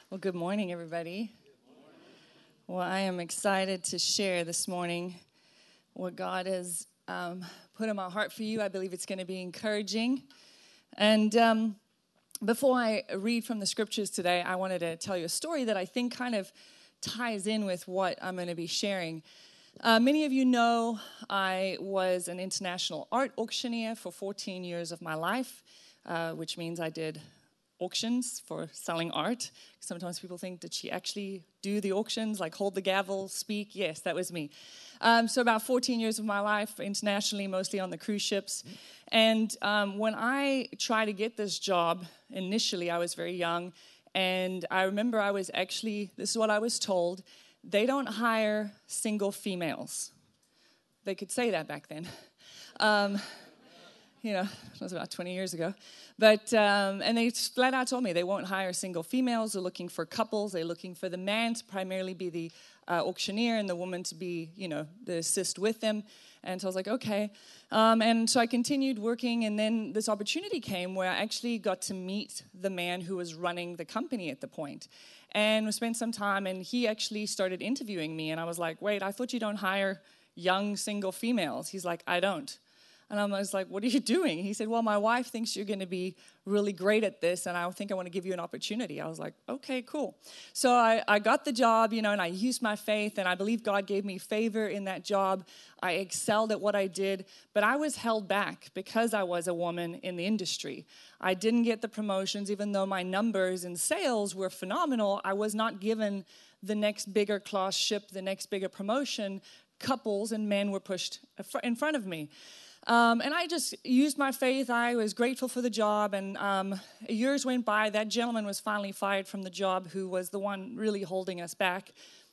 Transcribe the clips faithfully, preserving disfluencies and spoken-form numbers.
Well, good morning, everybody. Well, I am excited to share this morning what God has um, put in my heart for you. I believe it's going to be encouraging. And um, before I read from the scriptures today, I wanted to tell you a story that I think kind of ties in with what I'm going to be sharing. Uh, many of you know I was an international art auctioneer for fourteen years of my life, uh, which means I did auctions for selling art. Sometimes people think, did she actually do the auctions, like hold the gavel, speak? Yes, that was me. Um, so about fourteen years of my life internationally, mostly on the cruise ships. And um, when I tried to get this job, initially I was very young, and I remember I was actually, this is what I was told, they don't hire single females. They could say that back then. Um, you know, it was about twenty years ago. But, um, and they flat out told me they won't hire single females. They're looking for couples. They're looking for the man to primarily be the uh, auctioneer and the woman to be, you know, the assist with them. And so I was like, okay. Um, and so I continued working, and then this opportunity came where I actually got to meet the man who was running the company at the point. And we spent some time, and he actually started interviewing me. And I was like, wait, I thought you don't hire young single females. He's like, I don't. And I was like, what are you doing? He said, well, my wife thinks you're going to be really great at this, and I think I want to give you an opportunity. I was like, okay, cool. So I, I got the job, you know, and I used my faith, and I believe God gave me favor in that job. I excelled at what I did, but I was held back because I was a woman in the industry. I didn't get the promotions, even though my numbers in sales were phenomenal. I was not given the next bigger class ship, the next bigger promotion. Couples and men were pushed in front of me. Um, and I just used my faith. I was grateful for the job, and um, years went by. That gentleman was finally fired from the job who was the one really holding us back.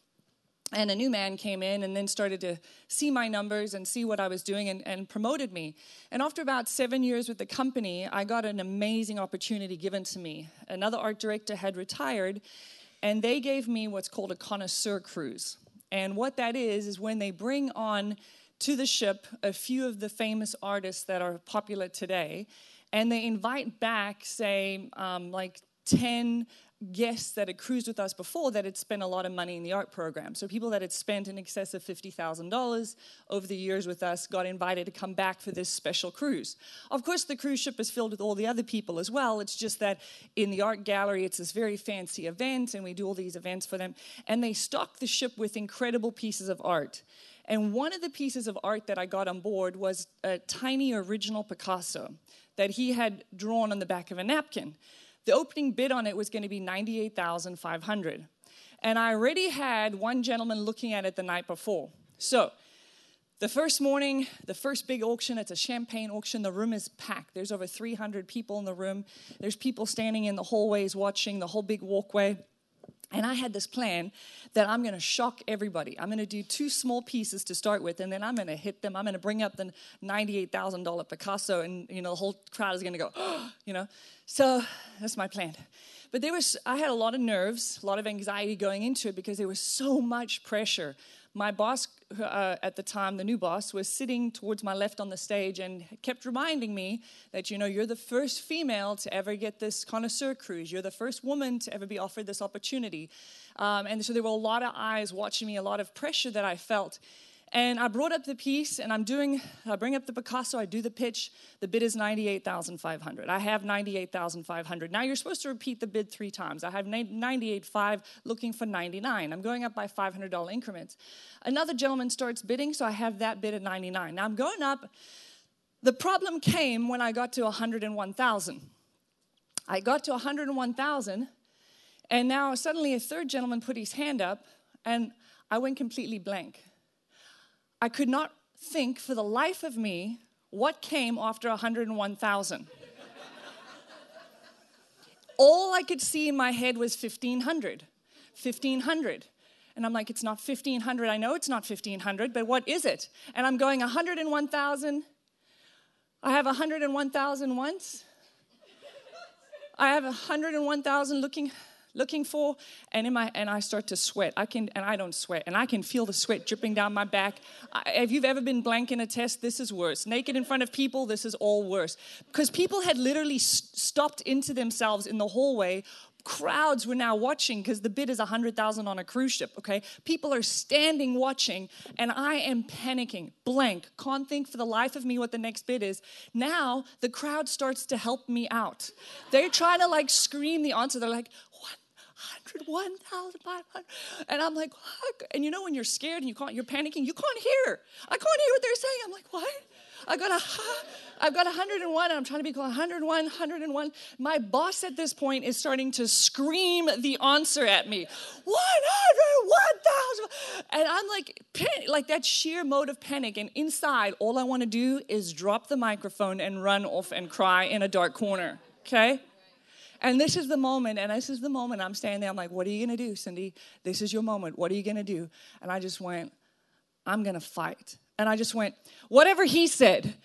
And a new man came in and then started to see my numbers and see what I was doing and, and promoted me. And after about seven years with the company, I got an amazing opportunity given to me. Another art director had retired, and they gave me what's called a connoisseur cruise. And what that is, is when they bring on to the ship a few of the famous artists that are popular today, and they invite back, say, um, like ten guests that had cruised with us before that had spent a lot of money in the art program. So people that had spent in excess of fifty thousand dollars over the years with us got invited to come back for this special cruise. Of course, the cruise ship is filled with all the other people as well. It's just that in the art gallery, it's this very fancy event, and we do all these events for them. And they stock the ship with incredible pieces of art. And one of the pieces of art that I got on board was a tiny original Picasso that he had drawn on the back of a napkin. The opening bid on it was going to be ninety-eight thousand five hundred dollars. And I already had one gentleman looking at it the night before. So the first morning, the first big auction, it's a champagne auction. The room is packed. There's over three hundred people in the room. There's people standing in the hallways watching the whole big walkway. And I had this plan that I'm going to shock everybody. I'm going to do two small pieces to start with, and then I'm going to hit them. I'm going to bring up the ninety-eight thousand dollars Picasso, and you know the whole crowd is going to go, oh, you know. So that's my plan. But there was, I had a lot of nerves, a lot of anxiety going into it because there was so much pressure. My boss uh, at the time, the new boss, was sitting towards my left on the stage and kept reminding me that, you know, you're the first female to ever get this connoisseur cruise. You're the first woman to ever be offered this opportunity. Um, and so there were a lot of eyes watching me, a lot of pressure that I felt. And I brought up the piece, and I'm doing, I bring up the Picasso, I do the pitch. The bid is ninety-eight thousand five hundred dollars. I have ninety-eight thousand five hundred dollars. Now you're supposed to repeat the bid three times. I have ninety-eight thousand five hundred dollars looking for ninety-nine thousand dollars. I'm going up by five hundred dollars increments. Another gentleman starts bidding, so I have that bid at ninety-nine thousand dollars. Now I'm going up. The problem came when I got to one hundred one thousand dollars. I got to one hundred one thousand dollars, and now suddenly a third gentleman put his hand up, and I went completely blank. I could not think for the life of me what came after one hundred one thousand. All I could see in my head was fifteen hundred, fifteen hundred. And I'm like, it's not fifteen hundred. I know it's not fifteen hundred, but what is it? And I'm going one hundred one thousand. I have one hundred one thousand once. I have one hundred one thousand looking looking for, and in my and I start to sweat. I can and I don't sweat, and I can feel the sweat dripping down my back. I, if you've ever been blank in a test, this is worse. Naked in front of people, this is all worse. Because people had literally s- stopped into themselves in the hallway, crowds were now watching because the bid is one hundred thousand on a cruise ship, okay? People are standing watching, and I am panicking, blank, can't think for the life of me what the next bid is. Now, the crowd starts to help me out. They're trying to, like, scream the answer. They're like, one hundred one thousand five hundred. And I'm like, what? And you know when you're scared and you can't, you're panicking, you can't hear. I can't hear what they're saying. I'm like, what? I got a, I've got one hundred one, and I'm trying to be called one hundred one, one hundred one. My boss at this point is starting to scream the answer at me. one hundred one thousand. And I'm like, pan- like that sheer mode of panic. And inside, all I want to do is drop the microphone and run off and cry in a dark corner, okay? And this is the moment, and this is the moment I'm standing there. I'm like, what are you going to do, Cindy? This is your moment. What are you going to do? And I just went, I'm going to fight. And I just went, whatever he said.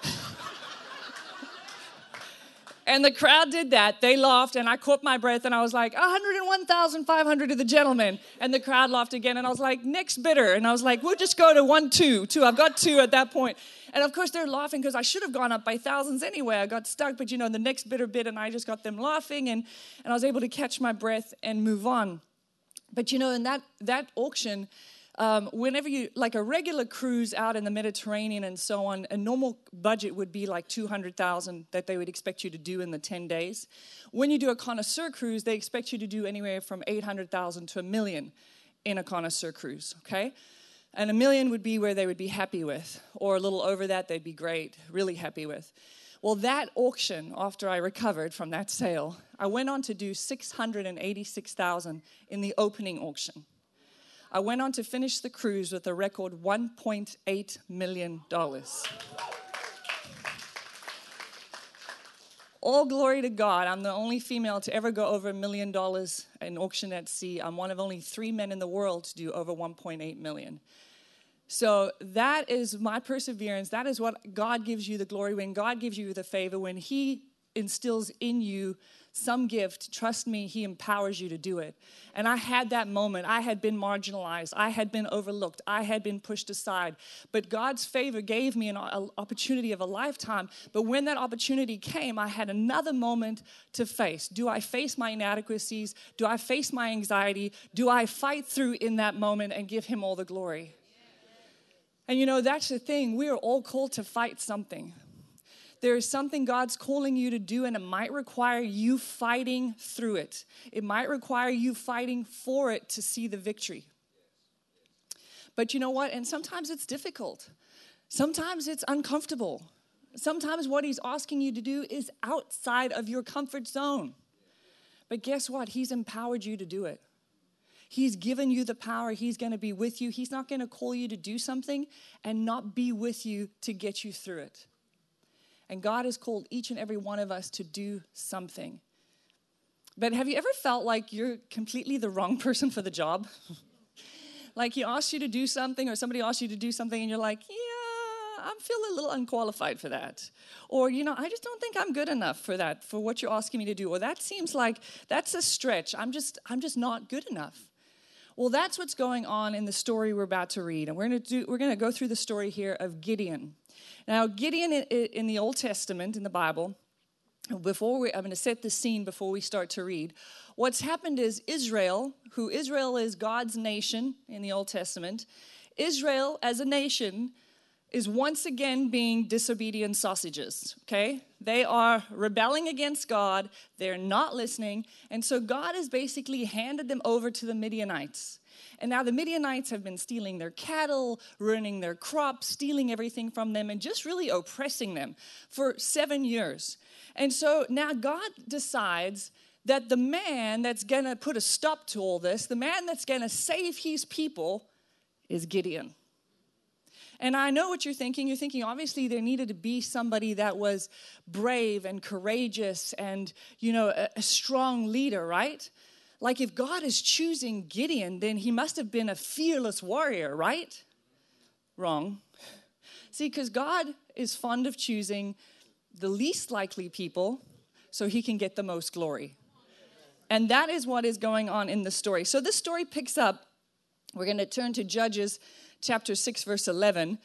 And the crowd did that. They laughed, and I caught my breath, and I was like, one hundred one thousand five hundred to the gentleman. And the crowd laughed again, and I was like, next bidder. And I was like, we'll just go to one, two, two. I've got two at that point. And, of course, they're laughing because I should have gone up by thousands anyway. I got stuck, but, you know, the next bidder bid, and I just got them laughing, and, and I was able to catch my breath and move on. But, you know, in that, that auction, Um, whenever you, like a regular cruise out in the Mediterranean and so on, a normal budget would be like two hundred thousand dollars that they would expect you to do in the ten days. When you do a connoisseur cruise, they expect you to do anywhere from eight hundred thousand dollars to a million in a connoisseur cruise, okay? And a million would be where they would be happy with, or a little over that, they'd be great, really happy with. Well, that auction, after I recovered from that sale, I went on to do six hundred eighty-six thousand dollars in the opening auction. I went on to finish the cruise with a record one point eight million dollars. All glory to God. I'm the only female to ever go over a million dollars in auction at sea. I'm one of only three men in the world to do over one point eight million. So that is my perseverance. That is what God gives you the glory. When God gives you the favor, when he instills in you some gift, trust me, he empowers you to do it. And I had that moment. I had been marginalized. I had been overlooked. I had been pushed aside. But God's favor gave me an opportunity of a lifetime. But when that opportunity came, I had another moment to face. Do I face my inadequacies? Do I face my anxiety? Do I fight through in that moment and give him all the glory? And you know, that's the thing. We are all called to fight something. There is something God's calling you to do, and it might require you fighting through it. It might require you fighting for it to see the victory. But you know what? And sometimes it's difficult. Sometimes it's uncomfortable. Sometimes what he's asking you to do is outside of your comfort zone. But guess what? He's empowered you to do it. He's given you the power. He's going to be with you. He's not going to call you to do something and not be with you to get you through it. And God has called each and every one of us to do something. But have you ever felt like you're completely the wrong person for the job? Like he asked you to do something, or somebody asked you to do something, and you're like, yeah, I feel a little unqualified for that. Or, you know, I just don't think I'm good enough for that, for what you're asking me to do. Or that seems like that's a stretch. I'm just, I'm just not good enough. Well, that's what's going on in the story we're about to read. And we're going to do, we're going to go through the story here of Gideon. Now, Gideon in the Old Testament, in the Bible, before we, I'm going to set the scene before we start to read. What's happened is Israel, who Israel is God's nation in the Old Testament, Israel as a nation is once again being disobedient sausages, okay? They are rebelling against God. They're not listening. And so God has basically handed them over to the Midianites. And now the Midianites have been stealing their cattle, ruining their crops, stealing everything from them, and just really oppressing them for seven years. And so now God decides that the man that's going to put a stop to all this, the man that's going to save his people, is Gideon. And I know what you're thinking. You're thinking, obviously, there needed to be somebody that was brave and courageous and, you know, a, a strong leader, right? Like if God is choosing Gideon, then he must have been a fearless warrior, right? Wrong. See, because God is fond of choosing the least likely people so he can get the most glory. And that is what is going on in the story. So this story picks up. We're going to turn to Judges chapter six, verse eleven.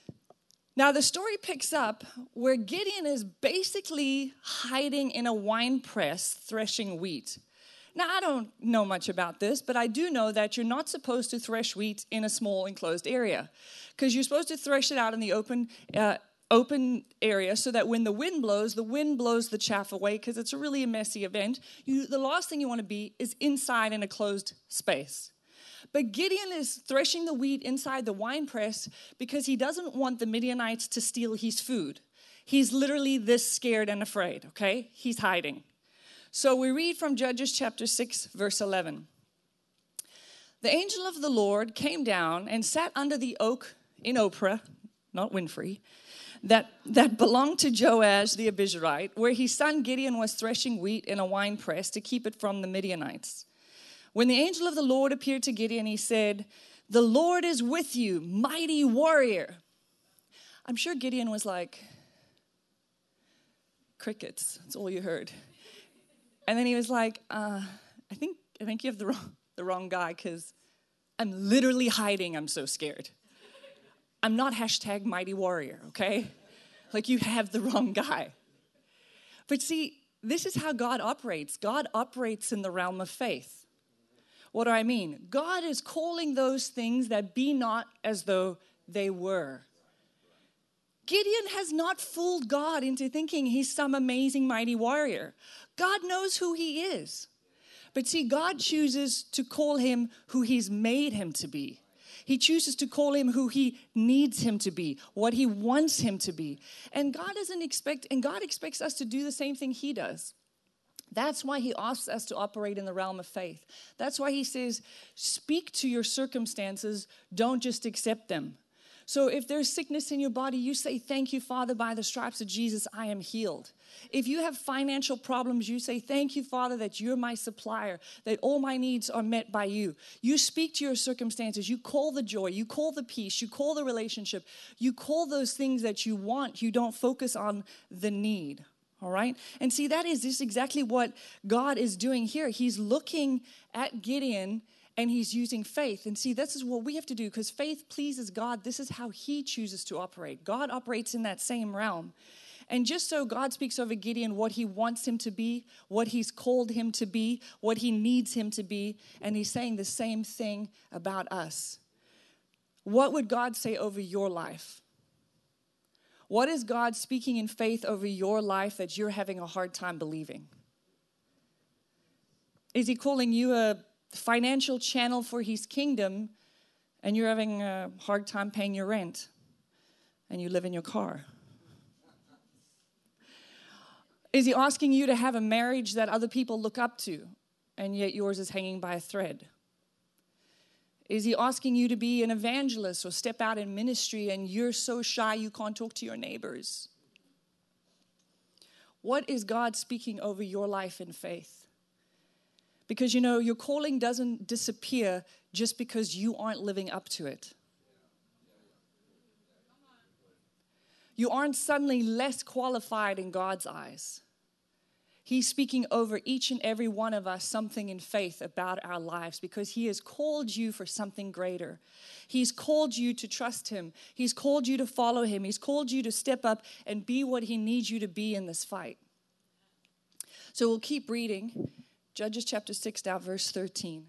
Now, the story picks up where Gideon is basically hiding in a wine press threshing wheat. Now, I don't know much about this, but I do know that you're not supposed to thresh wheat in a small enclosed area, because you're supposed to thresh it out in the open uh, open area so that when the wind blows, the wind blows the chaff away, because it's a really messy event. You, the last thing you want to be is inside in a closed space. But Gideon is threshing the wheat inside the winepress because he doesn't want the Midianites to steal his food. He's literally this scared and afraid, okay? He's hiding. So we read from Judges chapter six, verse eleven. The angel of the Lord came down and sat under the oak in Ophrah, not Winfrey, that, that belonged to Joash the Abizurite, where his son Gideon was threshing wheat in a winepress to keep it from the Midianites. When the angel of the Lord appeared to Gideon, he said, "The Lord is with you, mighty warrior." I'm sure Gideon was like, crickets, that's all you heard. And then he was like, uh, I think I think you have the wrong, the wrong guy, because I'm literally hiding. I'm so scared. I'm not hashtag mighty warrior, okay? Like, you have the wrong guy. But see, this is how God operates. God operates in the realm of faith. What do I mean? God is calling those things that be not as though they were. Gideon has not fooled God into thinking he's some amazing mighty warrior. God knows who he is. But see, God chooses to call him who he's made him to be. He chooses to call him who he needs him to be, what he wants him to be. And God doesn't expect, and God expects us to do the same thing he does. That's why he asks us to operate in the realm of faith. That's why he says, speak to your circumstances, don't just accept them. So if there's sickness in your body, you say, thank you, Father, by the stripes of Jesus, I am healed. If you have financial problems, you say, thank you, Father, that you're my supplier, that all my needs are met by you. You speak to your circumstances. You call the joy. You call the peace. You call the relationship. You call those things that you want. You don't focus on the need. All right? And see, that is just exactly what God is doing here. He's looking at Gideon and he's using faith. And see, this is what we have to do, because faith pleases God. This is how he chooses to operate. God operates in that same realm. And just so God speaks over Gideon what he wants him to be, what he's called him to be, what he needs him to be, and he's saying the same thing about us. What would God say over your life? What is God speaking in faith over your life that you're having a hard time believing? Is he calling you a financial channel for his kingdom and you're having a hard time paying your rent and you live in your car? Is he asking you to have a marriage that other people look up to and yet yours is hanging by a thread? Is he asking you to be an evangelist or step out in ministry and you're so shy you can't talk to your neighbors? What is God speaking over your life in faith? Because, you know, your calling doesn't disappear just because you aren't living up to it. You aren't suddenly less qualified in God's eyes. He's speaking over each and every one of us something in faith about our lives, because he has called you for something greater. He's called you to trust him. He's called you to follow him. He's called you to step up and be what he needs you to be in this fight. So we'll keep reading. Judges chapter six, now verse thirteen.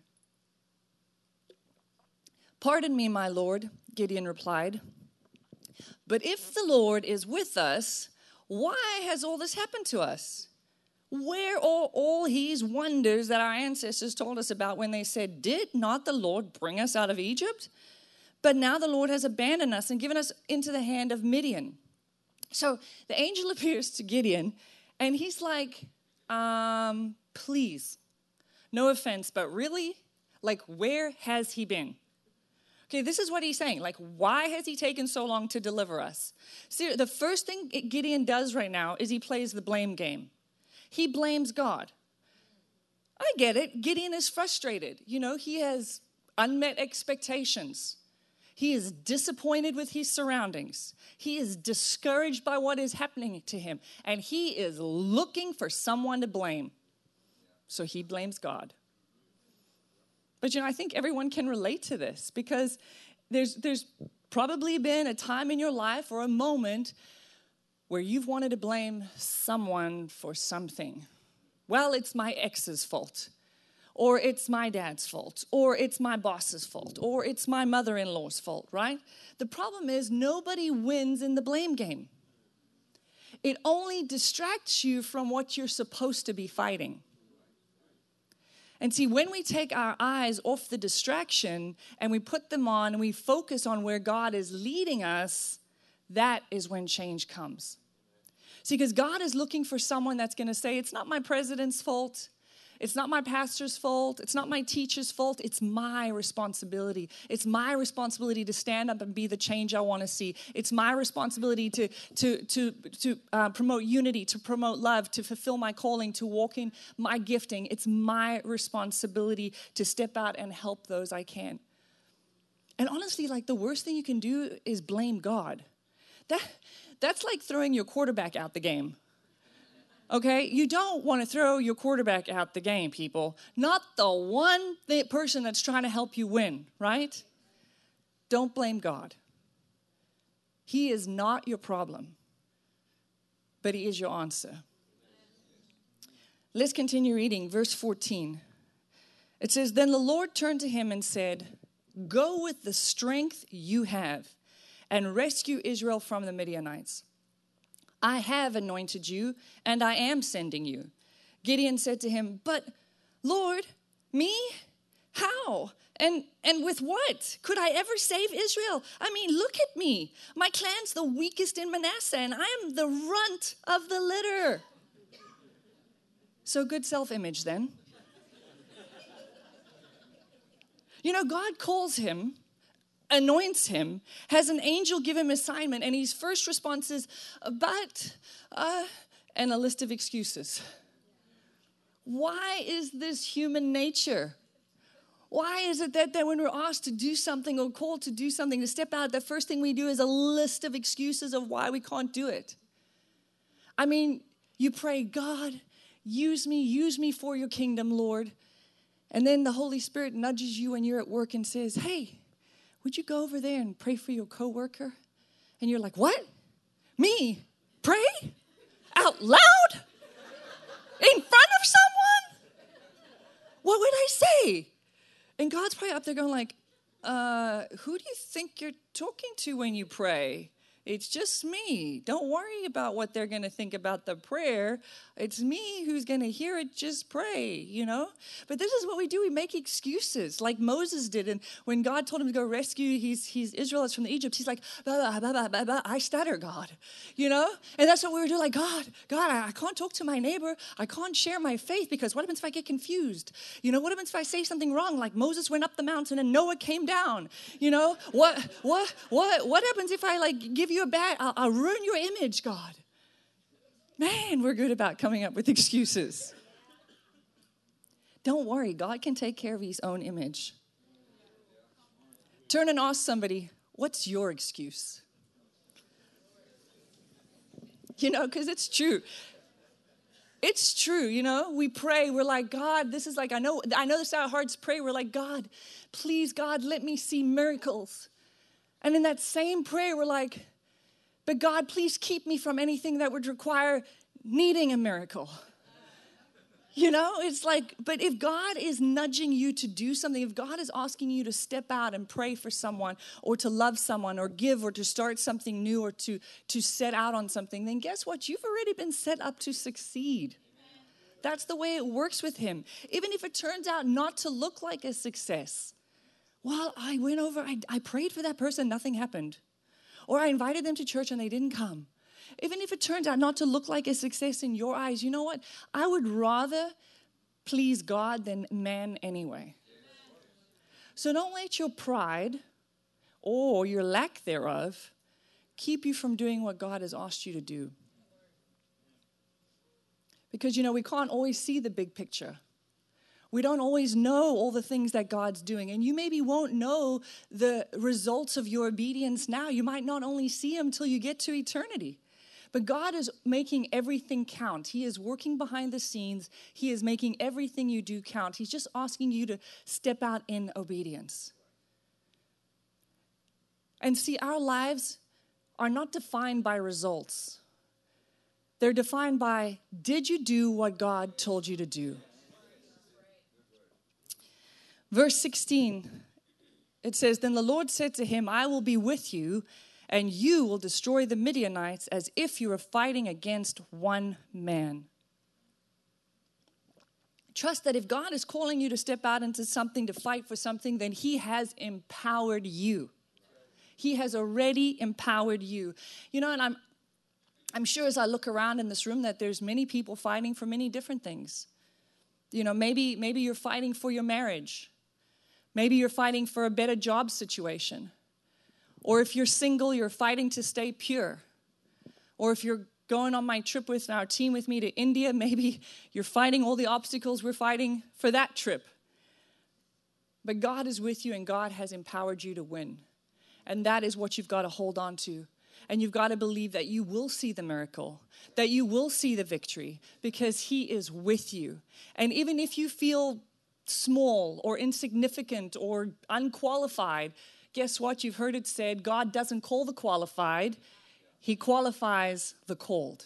"Pardon me, my Lord," Gideon replied, "but if the Lord is with us, why has all this happened to us? Where are all these wonders that our ancestors told us about when they said, 'Did not the Lord bring us out of Egypt?' But now the Lord has abandoned us and given us into the hand of Midian." So the angel appears to Gideon, and he's like, um, please, no offense, but really, like, where has he been? Okay, this is what he's saying. Like, why has he taken so long to deliver us? See, the first thing Gideon does right now is he plays the blame game. He blames God. I get it. Gideon is frustrated. You know, he has unmet expectations. He is disappointed with his surroundings. He is discouraged by what is happening to him. And he is looking for someone to blame. So he blames God. But, you know, I think everyone can relate to this, because there's there's probably been a time in your life or a moment where you've wanted to blame someone for something. Well, it's my ex's fault. or it's my dad's fault, or it's my boss's fault, or it's my mother-in-law's fault, right? The problem is nobody wins in the blame game. It only distracts you from what you're supposed to be fighting. And see, when we take our eyes off the distraction and we put them on and we focus on where God is leading us, that is when change comes. See, because God is looking for someone that's going to say, it's not my president's fault. It's not my pastor's fault. It's not my teacher's fault. It's my responsibility. It's my responsibility to stand up and be the change I want to see. It's my responsibility to, to, to, to uh, promote unity, to promote love, to fulfill my calling, to walk in my gifting. It's my responsibility to step out and help those I can. And honestly, like the worst thing you can do is blame God. That, that's like throwing your quarterback out the game. Okay, you don't want to throw your quarterback out the game, people. Not the one th- person that's trying to help you win, right? Don't blame God. He is not your problem, but he is your answer. Let's continue reading, verse fourteen. It says, then the Lord turned to him and said, go with the strength you have and rescue Israel from the Midianites. I have anointed you, and I am sending you. Gideon said to him, but Lord, me? How? And and with what? Could I ever save Israel? I mean, look at me. My clan's the weakest in Manasseh, and I am the runt of the litter. So good self-image then. You know, God calls him, anoints him, has an angel give him assignment, and his first response is, but, uh, and a list of excuses. Why is this human nature? Why is it that, that when we're asked to do something or called to do something, to step out, the first thing we do is a list of excuses of why we can't do it? I mean, you pray, God, use me, use me for your kingdom, Lord. And then the Holy Spirit nudges you when you're at work and says, hey, would you go over there and pray for your coworker? And you're like, what? Me? Pray? Out loud? In front of someone? What would I say? And God's probably up there going like, uh, who do you think you're talking to when you pray? It's just me. Don't worry about what they're going to think about the prayer. It's me who's going to hear it. Just pray, you know? But this is what we do. We make excuses like Moses did. And when God told him to go rescue his, his Israelites from Egypt, he's like, bah, bah, bah, bah, bah, I stutter, God, you know? And that's what we were doing. Like, God, God, I, I can't talk to my neighbor. I can't share my faith because what happens if I get confused? You know, what happens if I say something wrong? Like Moses went up the mountain and Noah came down, you know? What, what, what, what happens if I like give you a bad, I'll, I'll ruin your image, God. Man, we're good about coming up with excuses. Don't worry, God can take care of his own image. Turn and ask somebody, what's your excuse? You know, because it's true. It's true, you know. We pray, we're like, God, this is like, I know, I know this is our hearts pray. We're like, God, please, God, let me see miracles. And in that same prayer, we're like, but God, please keep me from anything that would require needing a miracle. You know, it's like, but if God is nudging you to do something, if God is asking you to step out and pray for someone or to love someone or give or to start something new or to, to set out on something, then guess what? You've already been set up to succeed. That's the way it works with him. Even if it turns out not to look like a success. Well, I went over, I, I prayed for that person, nothing happened. Or I invited them to church and they didn't come. Even if it turns out not to look like a success in your eyes, you know what? I would rather please God than man anyway. So don't let your pride or your lack thereof keep you from doing what God has asked you to do. Because, you know, we can't always see the big picture. We don't always know all the things that God's doing. And you maybe won't know the results of your obedience now. You might not only see them until you get to eternity. But God is making everything count. He is working behind the scenes. He is making everything you do count. He's just asking you to step out in obedience. And see, our lives are not defined by results. They're defined by, did you do what God told you to do? Verse sixteen, it says, then the Lord said to him, I will be with you, and you will destroy the Midianites as if you were fighting against one man. Trust that if God is calling you to step out into something, to fight for something, then he has empowered you. He has already empowered you. You know, and I'm I'm sure as I look around in this room that there's many people fighting for many different things. You know, maybe maybe you're fighting for your marriage. Maybe you're fighting for a better job situation. Or if you're single, you're fighting to stay pure. Or if you're going on my trip with our team with me to India, maybe you're fighting all the obstacles we're fighting for that trip. But God is with you and God has empowered you to win. And that is what you've got to hold on to. And you've got to believe that you will see the miracle, that you will see the victory, because he is with you. And even if you feel small or insignificant or unqualified, guess what? You've heard it said, God doesn't call the qualified, he qualifies the called.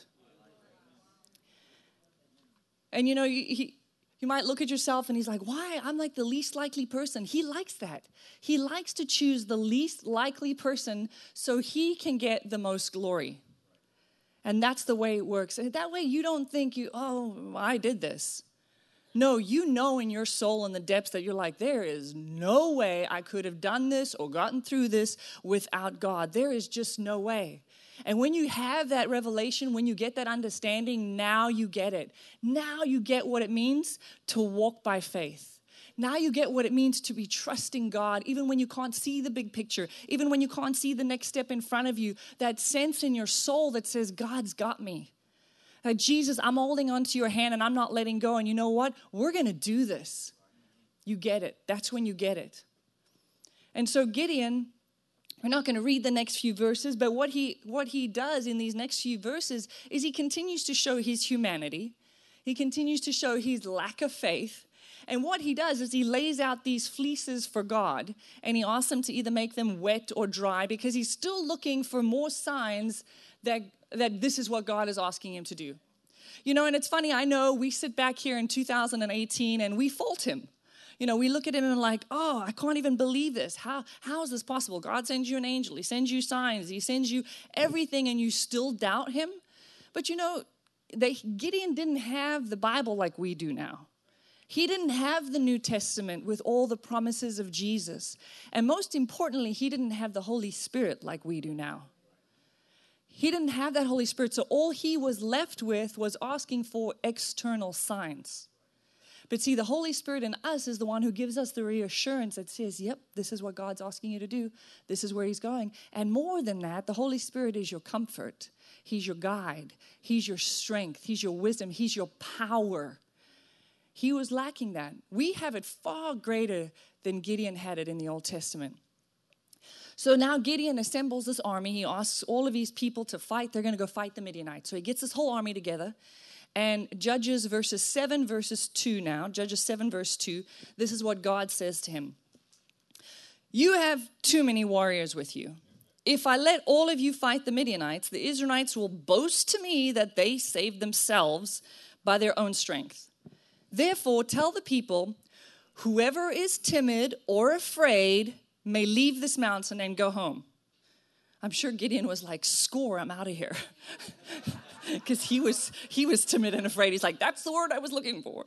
And you know, he, you might look at yourself and he's like, why? I'm like the least likely person. He likes that. He likes to choose the least likely person so he can get the most glory. And that's the way it works. And that way you don't think, you, oh, I did this. No, you know in your soul in the depths that you're like, there is no way I could have done this or gotten through this without God. There is just no way. And when you have that revelation, when you get that understanding, now you get it. Now you get what it means to walk by faith. Now you get what it means to be trusting God, even when you can't see the big picture, even when you can't see the next step in front of you, that sense in your soul that says, God's got me. Like, Jesus, I'm holding onto your hand and I'm not letting go. And you know what? We're going to do this. You get it. That's when you get it. And so Gideon, we're not going to read the next few verses, but what he what he does in these next few verses is he continues to show his humanity. He continues to show his lack of faith. And what he does is he lays out these fleeces for God, and he asks them to either make them wet or dry, because he's still looking for more signs that, that this is what God is asking him to do. You know, and it's funny, I know we sit back here in two thousand eighteen and we fault him. You know, we look at him and like, oh, I can't even believe this. How, how is this possible? God sends you an angel. He sends you signs. He sends you everything, and you still doubt him. But you know, they, Gideon didn't have the Bible like we do now. He didn't have the New Testament with all the promises of Jesus. And most importantly, he didn't have the Holy Spirit like we do now. He didn't have that Holy Spirit. So all he was left with was asking for external signs. But see, the Holy Spirit in us is the one who gives us the reassurance that says, yep, this is what God's asking you to do. This is where he's going. And more than that, the Holy Spirit is your comfort. He's your guide. He's your strength. He's your wisdom. He's your power. He was lacking that. We have it far greater than Gideon had it in the Old Testament. So now Gideon assembles this army. He asks all of these people to fight. They're going to go fight the Midianites. So he gets this whole army together. And Judges verses seven, verses two now, Judges seven, verse two, this is what God says to him. You have too many warriors with you. If I let all of you fight the Midianites, the Israelites will boast to me that they saved themselves by their own strength. Therefore, tell the people, whoever is timid or afraid may leave this mountain and go home. I'm sure Gideon was like, score, I'm out of here. Because he was he was timid and afraid. He's like, that's the word I was looking for.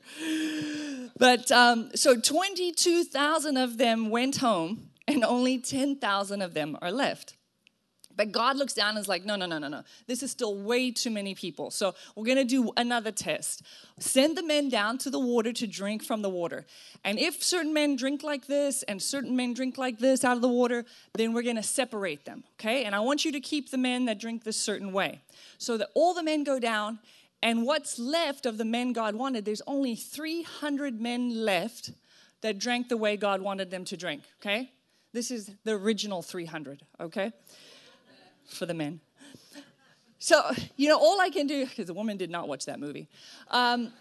But um, so twenty-two thousand of them went home, and only ten thousand of them are left. But God looks down and is like, no, no, no, no, no. This is still way too many people. So we're going to do another test. Send the men down to the water to drink from the water. And if certain men drink like this and certain men drink like this out of the water, then we're going to separate them, okay? And I want you to keep the men that drink this certain way. So that all the men go down, and what's left of the men God wanted, there's only three hundred men left that drank the way God wanted them to drink, okay? This is the original three hundred, okay? For the men. So, you know, all I can do, because the woman did not watch that movie, um,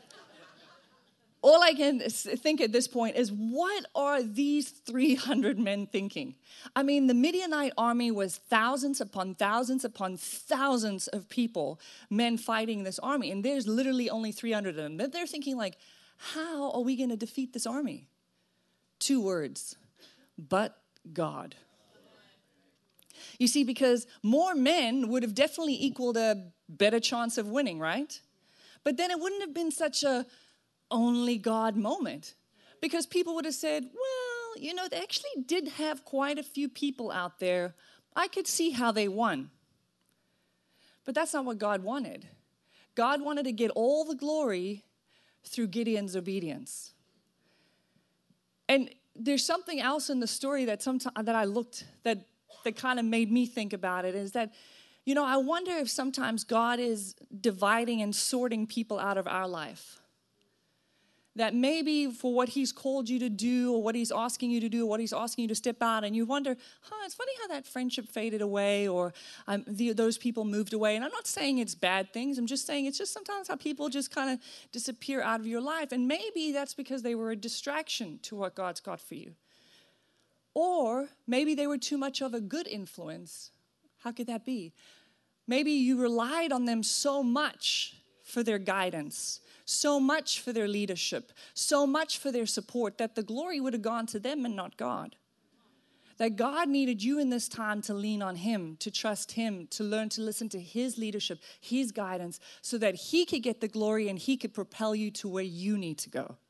all I can think at this point is, what are these three hundred men thinking? I mean, the Midianite army was thousands upon thousands upon thousands of people, men fighting this army, and there's literally only three hundred of them. They're thinking like, how are we going to defeat this army? Two words, but God. You see, because more men would have definitely equaled a better chance of winning, right? But then it wouldn't have been such a only God moment. Because people would have said, well, you know, they actually did have quite a few people out there. I could see how they won. But that's not what God wanted. God wanted to get all the glory through Gideon's obedience. And there's something else in the story that sometimes that I looked that that kind of made me think about it, is that, you know, I wonder if sometimes God is dividing and sorting people out of our life. That maybe for what he's called you to do, or what he's asking you to do, or what he's asking you to step out, and you wonder, huh, it's funny how that friendship faded away, or um, the, those people moved away. And I'm not saying it's bad things. I'm just saying it's just sometimes how people just kind of disappear out of your life. And maybe that's because they were a distraction to what God's got for you. Or maybe they were too much of a good influence. How could that be? Maybe you relied on them so much for their guidance, so much for their leadership, so much for their support, that the glory would have gone to them and not God. That God needed you in this time to lean on him, to trust him, to learn to listen to his leadership, his guidance, so that he could get the glory and he could propel you to where you need to go.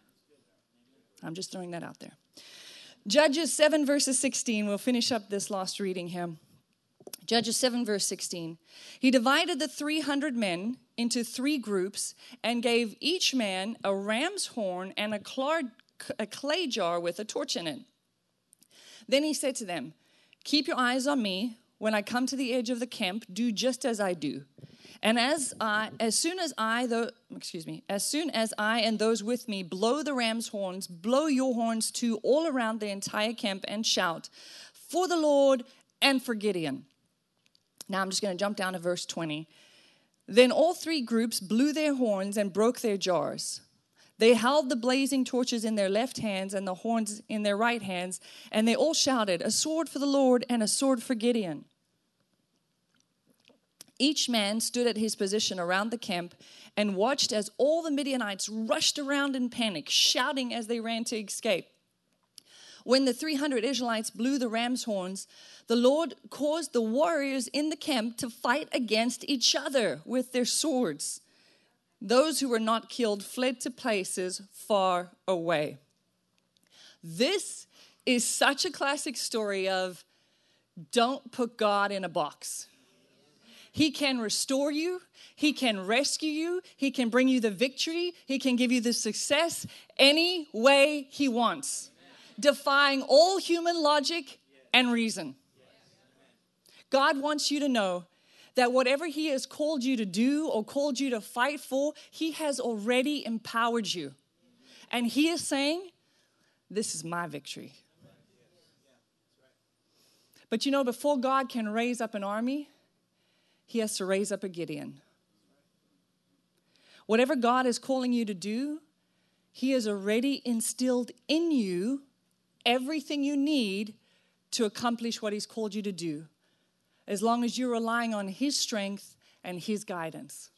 I'm just throwing that out there. Judges seven verses sixteen, we'll finish up this last reading here. Judges seven verse sixteen. He divided the three hundred men into three groups and gave each man a ram's horn and a, clar- a clay jar with a torch in it. Then he said to them, keep your eyes on me. When I come to the edge of the camp, do just as I do. And as I, as soon as I, though, excuse me, as soon as I and those with me blow the ram's horns, blow your horns too all around the entire camp and shout, for the Lord and for Gideon. Now I'm just going to jump down to verse twenty. Then all three groups blew their horns and broke their jars. They held the blazing torches in their left hands and the horns in their right hands, and they all shouted, a sword for the Lord and a sword for Gideon. Each man stood at his position around the camp and watched as all the Midianites rushed around in panic, shouting as they ran to escape. When the three hundred Israelites blew the ram's horns, the Lord caused the warriors in the camp to fight against each other with their swords. Those who were not killed fled to places far away. This is such a classic story of don't put God in a box. He can restore you. He can rescue you. He can bring you the victory. He can give you the success any way he wants, defying all human logic and reason. God wants you to know that whatever he has called you to do or called you to fight for, he has already empowered you. And he is saying, this is my victory. But you know, before God can raise up an army, he has to raise up a Gideon. Whatever God is calling you to do, he has already instilled in you everything you need to accomplish what he's called you to do, as long as you're relying on his strength and his guidance.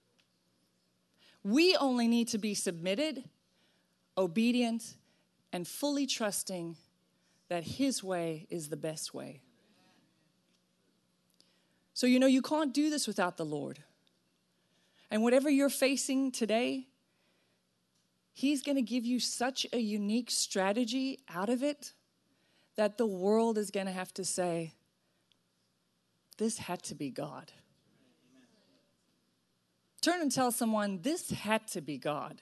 We only need to be submitted, obedient, and fully trusting that his way is the best way. So, you know, you can't do this without the Lord. And whatever you're facing today, he's going to give you such a unique strategy out of it that the world is going to have to say, this had to be God. Turn and tell someone, this had to be God.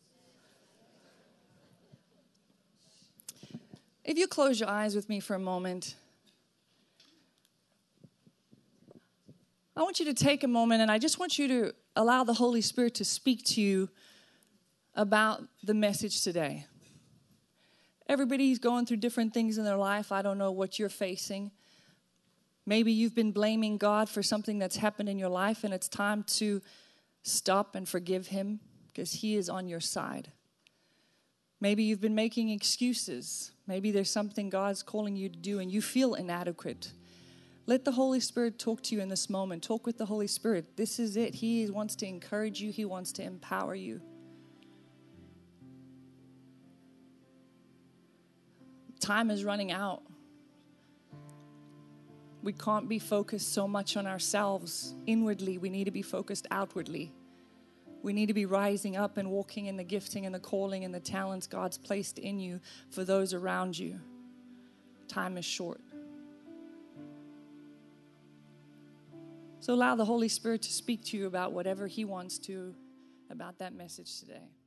If you close your eyes with me for a moment, I want you to take a moment and I just want you to allow the Holy Spirit to speak to you about the message today. Everybody's going through different things in their life. I don't know what you're facing. Maybe you've been blaming God for something that's happened in your life, and it's time to stop and forgive him because he is on your side. Maybe you've been making excuses. Maybe there's something God's calling you to do and you feel inadequate. Let the Holy Spirit talk to you in this moment. Talk with the Holy Spirit. This is it. He wants to encourage you. He wants to empower you. Time is running out. We can't be focused so much on ourselves inwardly. We need to be focused outwardly. We need to be rising up and walking in the gifting and the calling and the talents God's placed in you for those around you. Time is short. So allow the Holy Spirit to speak to you about whatever He wants to about that message today.